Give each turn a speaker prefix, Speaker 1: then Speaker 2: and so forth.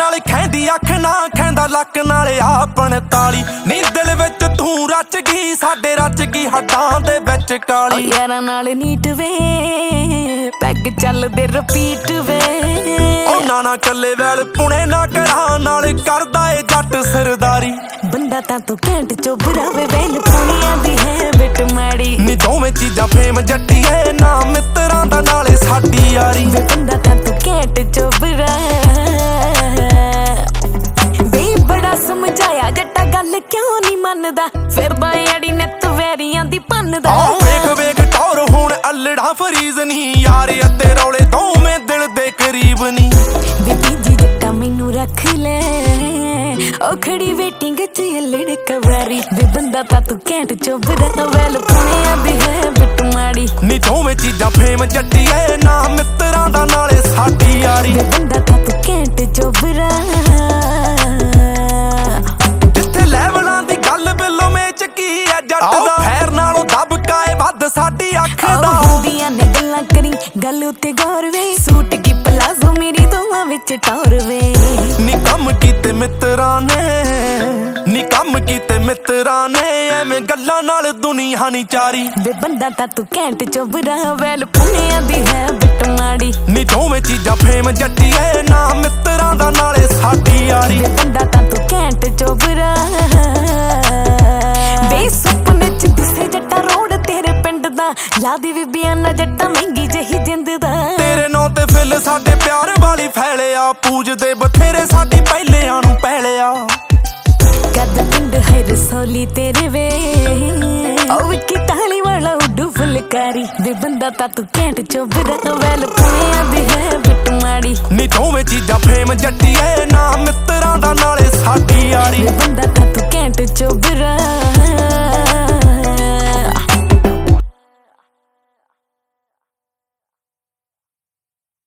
Speaker 1: ਨਾਲ ਖੈਂਦੀ ਅੱਖ ਨਾ ਖੈਂਦਾ ਲੱਕ ਨਾਲ ਆਪਣ ਤਾਲੀ ਨੀ ਦਿਲ ਵਿੱਚ ਤੂੰ ਰਚ ਗਈ ਸਾਡੇ ਰਚ ਗਈ ਹੱਡਾਂ ਦੇ ਵਿੱਚ ਕਾਲੀ
Speaker 2: ਯਾਰਾਂ ਨਾਲ ਨੀਟ ਵੇ ਪੈਗ ਚੱਲਦੇ ਰਿਪੀਟ ਵੇ
Speaker 1: ਉਹਨਾਂ ਨਾਲ ਕੱਲੇ ਵੈਲ ਪੁਣੇ ਨਾ ਕਰਾਂ ਨਾਲ ਕਰਦਾ ਏ ਜੱਟ ਸਰਦਾਰੀ
Speaker 2: ਬੰਦਾ ਤਾਂ ਤੂੰ ਘੈਂਟ ਚੋਬਰਾ ਵੇ ਵੈਲ ਪੁਣਿਆਂ ਦੀ ਹੈ ਬਿਟ ਮਾੜੀ
Speaker 1: ਨੀ ਦੋਵੇਂ ਚੀਜ਼ਾਂ ਫੇਮ ਜੱਟੀਏ ਨਾ ਮਿੱਤਰਾਂ ਦਾ ਨਾਲੇ ਸਾਡੀ ਯਾਰੀ
Speaker 2: ਵੇ ਬੰਦਾ ਤਾਂ ਤੂੰ ਘੈਂਟ ਚੋਬਰਾ ਵੇ ਬੜਾ ਸਮਝਾਇਆ ਜੱਟਾ ਗੱਲ ਕਿਉਂ ਨਹੀਂ ਮੰਨਦਾ ਫਿਰਦਾ ਅੜੀ ਨਿੱਤ ਵੈਰੀਆਂ ਦੀ ਭੰਨਦਾ
Speaker 1: ਆਹ ਵੇਖ ਵੇਖ ਟੌਰ ਹੁਣ ਅਲੜਾ ਫਰੀਜ਼ ਨਹੀਂ ਯਾਰ ਅਤੇ ਰੌਲੇ ਦੋਵੇਂ ਦਿਲ ਦੇ ਕਰੀਬ ਨਹੀਂ
Speaker 2: ਵੇ ਤੀਜੀ ਜੱਟਾ ਮੈਨੂੰ ਰੱਖ ਲੈ ਉਹ ਖੜੀ ਵੇਟਿੰਗ ਚ ਅਲੜ ਕਵਾਰੀ ਵੇ ਬੰਦਾ ਤਾਂ ਤੂੰ ਘੈਂਟ ਚੋਬਰਾ ਵੈਲ ਪੁਣਿਆਂ ਦੀ ਹੈ ਬਿਟ ਮਾੜੀ
Speaker 1: ਨੀ ਦੋਵੇਂ ਚੀਜ਼ਾਂ ਫੇਮ ਜੱਟੀਏ ਨਾ ਮਿੱਤਰਾਂ ਦਾ ਨਾਲੇ ਸਾਡੀ ਯਾਰੀ
Speaker 2: ਵੇ ਬੰਦਾ ਤਾਂ ਤੂੰ ਘੈਂਟ ਚੋਬਰਾ
Speaker 1: ਜਿੱਥੇ ਲੈਵਲਾਂ ਦੀ ਗੱਲ ਬਿੱਲੋ ਮੇਚ ਕੀ ਐ ਜੱਟ ਦਾ ਫੈਰ ਨਾਲੋਂ ਦਬਕਾ ਏ ਵੱਧ ਸਾਡੀ ਅੱਖ ਦਾ
Speaker 2: ਹੁੰਦੀਆਂ ਨੇ ਗੱਲਾਂ ਕਰੀ ਗੱਲ ਉੱਤੇ ਗੌਰ ਵੇ ਸੂਟ ਕੀ ਪਲਾਜ਼ੋ ਮੇਰੀ ਦੋਵਾਂ ਵਿੱਚ ਟੌਰ ਵੇ
Speaker 1: ਨੀ ਕੰਮ ਕੀਤੇ ਮਿੱਤਰਾਂ ਨੇ ਐਵੇਂ ਗੱਲਾਂ ਨਾਲ ਦੁਨੀਆ ਨੀ ਚਾਰੀ
Speaker 2: ਵੇ ਬੰਦਾ ਤਾਂ ਤੂੰ ਘੈਂਟ ਚੋਬਰਾ ਵੈਲ ਪੁਣਿਆਂ ਦੀ ਹੈ ਬਿਟ ਮਾੜੀ
Speaker 1: ਨੀ ਦੋਵੇਂ ਚੀਜ਼ਾਂ ਫੇਮ ਜੱਟੀਏ ਨਾ ਮਿੱਤਰਾਂ ਦਾ ਨਾਲੇ ਸਾਡੀ ਯਾਰੀ
Speaker 2: ਵੇ ਬੰਦਾ ਤਾਂ ਤੂੰ ਘੈਂਟ ਚੋਬਰਾ ਵੇ ਸੁਪਨੇ ਚ ਦਿਸੇ ਜੱਟਾ ਰੋਡ ਤੇਰੇ ਪਿੰਡ ਦਾ ਲਾਦੀ ਵੀ ਬਿਆਨਾ ਜੱਟਾ ਮਹਿੰਗੀ ਜਹੀ ਜਿੰਦ ਦਾ
Speaker 1: ਤੇਰੇ ਨਾਂ ਤੇ ਫਿਲ ਸਾਡੇ ਪਿਆਰ ਵਾਲੀ ਫੈਲਿਆ ਪੂਜਦੇ ਬਥੇਰੇ ਸਾਡੀ ਪਹਿਲਿਆਂ ਨੂੰ ਪਹਿਲਿਆ
Speaker 2: ਕਦ ਪਿੰਡ ਹੈ ਰਸੋਲੀ ਤੇਰੇ ਵੇ ਉਹ ਵਿਕੀ ਤਾਲੀ ਵਾਲਾ ਉੱਡੂ ਫੁਲਕਾਰੀ ਵੇ ਬੰਦਾ ਤਾਂ ਤੂੰ ਘੈਂਟ ਚੋਬਰਾ ਵੈਲ ਪੁਣਿਆਂ ਦੀ ਹੈ ਬਿਟ ਮਾੜੀ
Speaker 1: ਨੀ ਦੋਵੇਂ ਚੀਜ਼ਾਂ ਫੇਮ ਜੱਟੀਏ ਨਾ